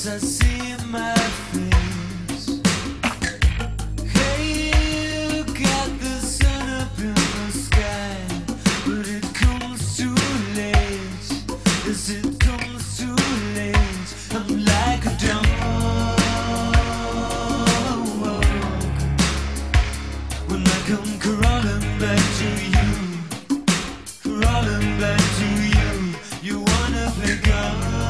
as I see my face. Hey, look at the sun up in the sky, but it comes too late. Yes, it comes too late. I'm like a dog when I come crawling back to you, crawling back to you. You wanna play God?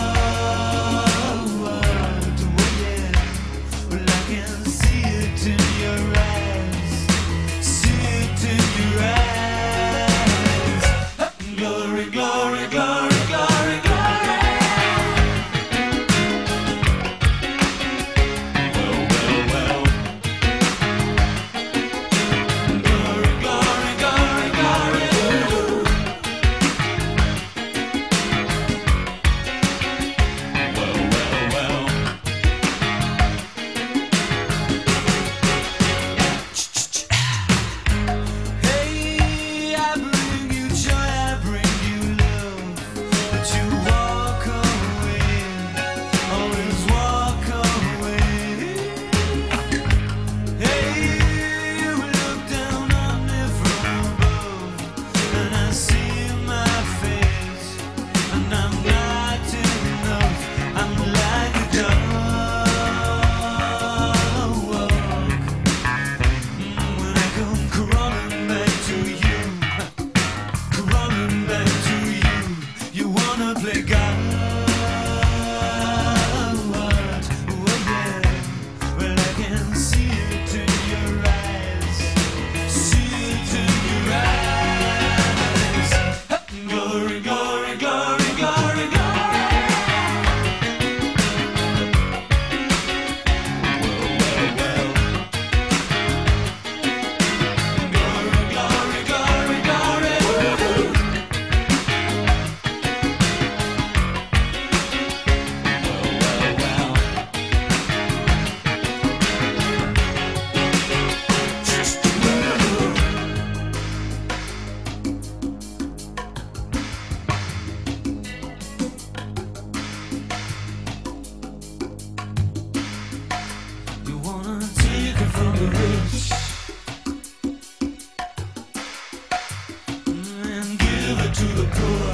To the poor,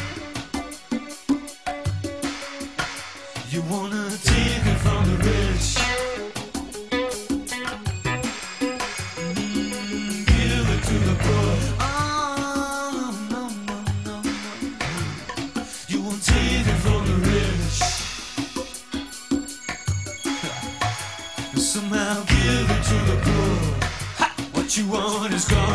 you wanna take it from the rich, give it to the poor. Oh, no, no, no, no. You won't take it from the rich, somehow give it to the poor. Ha! What you want is gone.